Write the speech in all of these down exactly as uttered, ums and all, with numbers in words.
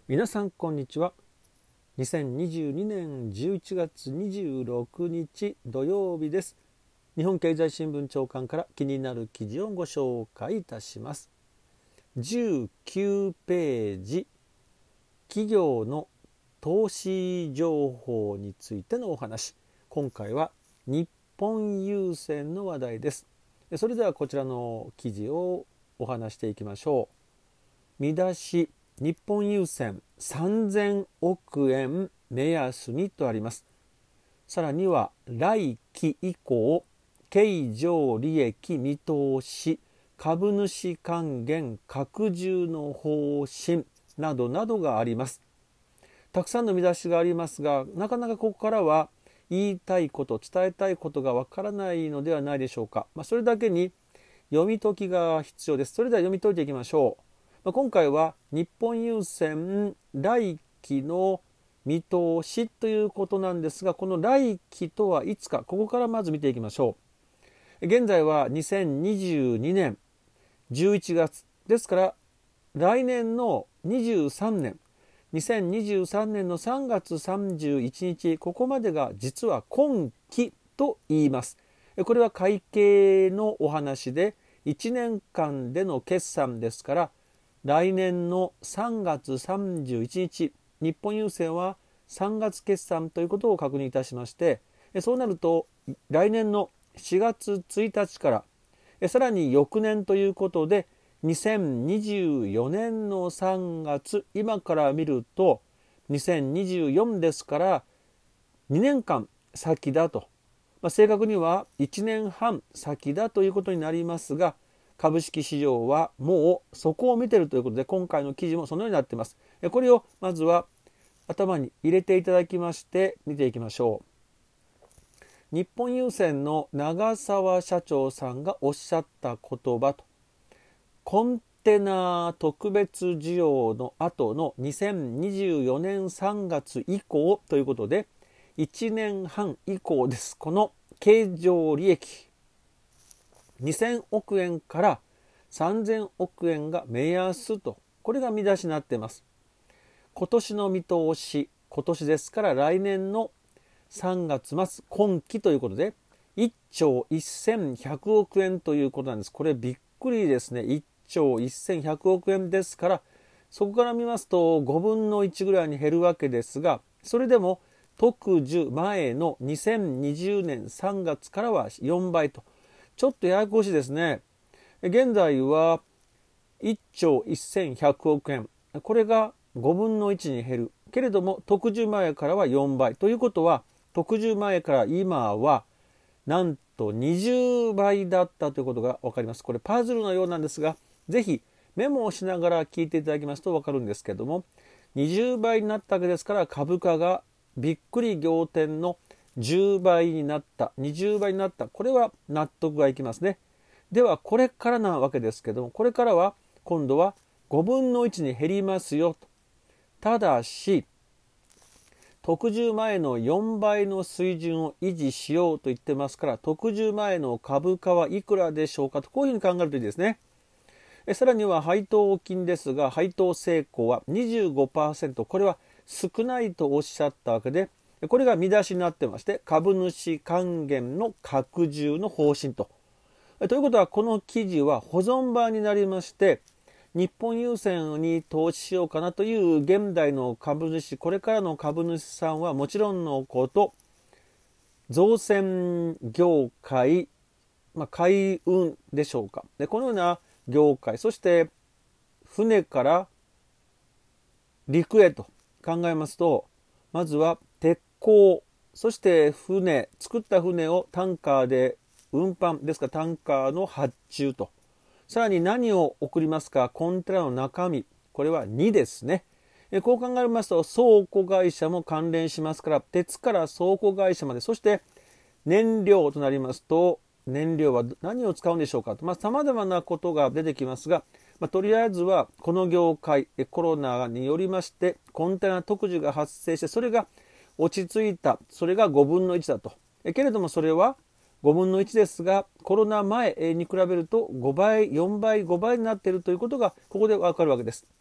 皆さんこんにちは。にせんにじゅうにねんじゅういちがつにじゅうろくにち土曜日です。日本経済新聞長官から気になる記事をご紹介いたします。じゅうきゅうページ、企業の投資情報についてのお話。今回は日本郵船の話題です。それではこちらの記事をお話していきましょう。見出し、日本郵船さんぜんおくえん目安にとあります。さらには来期以降経常利益見通し、株主還元拡充の方針などなどがあります。たくさんの見出しがありますが、なかなかここからは言いたいこと、伝えたいことがわからないのではないでしょうか。まあ、それだけに読み解きが必要です。それでは読み解いていきましょう。今回は日本郵船来期の見通しということなんですが、この来期とはいつか、ここからまず見ていきましょう。現在はにせんにじゅうにねんじゅういちがつですから、来年のにじゅうさんねんにせんにじゅうさんねんのさんがつさんじゅういちにち、ここまでが実は今期と言います。これは会計のお話でいちねんかんでの決算ですから、来年のさんがつさんじゅういちにち、日本郵船はさんがつ決算ということを確認いたしまして、そうなると来年のしがつついたちからさらに翌年ということで、にせんにじゅうよねんのさんがつ、今から見るとにせんにじゅうよんですからにねんかん先だと、まあ、正確にはいちねんはん先だということになりますが、株式市場はもうそこを見ているということで、今回の記事もそのようになっています。これをまずは頭に入れていただきまして見ていきましょう。日本郵船の長澤社長さんがおっしゃった言葉と、コンテナ特別需要の後のにせんにじゅうよねんさんがつ以降ということで、いちねんはん以降です。この経常利益にせんおくえんからさんぜんおくえんが目安と、これが見出しになっています。今年の見通し、今年ですから来年のさんがつまつ、今期ということでいっちょうせんひゃくおくえんということなんです。これびっくりですね。いっちょうせんひゃくおくえんですから、そこから見ますとごぶんのいちぐらいに減るわけですが、それでも特需前のにせんにじゅうねんさんがつからはよんばいと、ちょっとややこしいですね。現在はいっちょうせんひゃくおくえん、これがごぶんのいちに減るけれども、特需前からはよんばいということは、特需前から今はなんとにじゅうばいだったということが分かります。これパズルのようなんですが、ぜひメモをしながら聞いていただきますと分かるんですけれども、にじゅうばいになったわけですから、株価がびっくり仰天のじゅうばいになった、にじゅうばいになった、これは納得がいきますね。ではこれからなわけですけども、これからは今度はごぶんのいちに減りますよと。ただし特需前のよんばいの水準を維持しようと言ってますから、特需前の株価はいくらでしょうかと、こういうふうに考えるといいですね。えさらには配当金ですが、配当成功は にじゅうごパーセント、これは少ないとおっしゃったわけで、これが見出しになってまして、株主還元の拡充の方針と。ということは、この記事は保存版になりまして、日本郵船に投資しようかなという現代の株主、これからの株主さんはもちろんのこと、造船業界、まあ、海運でしょうか。で、このような業界、そして船から陸へと考えますと、まずは鉄鋼、そして船、作った船をタンカーで運搬ですから、タンカーの発注と、さらに何を送りますか、コンテナの中身、これはにですね。こう考えますと倉庫会社も関連しますから、鉄から倉庫会社まで、そして燃料となりますと、燃料は何を使うんでしょうかと、まあ、様々なことが出てきますが、まあ、とりあえずはこの業界、コロナによりましてコンテナ特需が発生して、それが落ち着いた、それがごぶんのいちだと。けれどもそれはごぶんのいちですが、コロナ前に比べるとごばい、よんばい、ごばいになっているということがここでわかるわけです。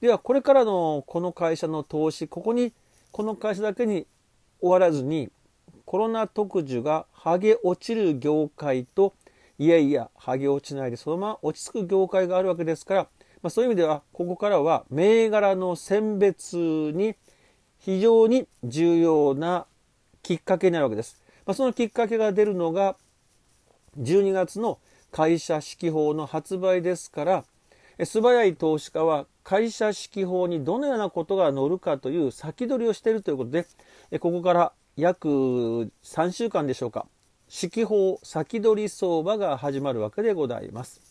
ではこれからのこの会社の投資、ここにこの会社だけに終わらずに、コロナ特需が剥げ落ちる業界と、いやいや剥げ落ちないでそのまま落ち着く業界があるわけですから、まあ、そういう意味ではここからは銘柄の選別に非常に重要なきっかけになるわけです。まあ、そのきっかけが出るのがじゅうにがつの会社指揮法の発売ですから、素早い投資家は会社指揮法にどのようなことが載るかという先取りをしているということで、ここから約さんしゅうかんでしょうか、指揮法先取り相場が始まるわけでございます。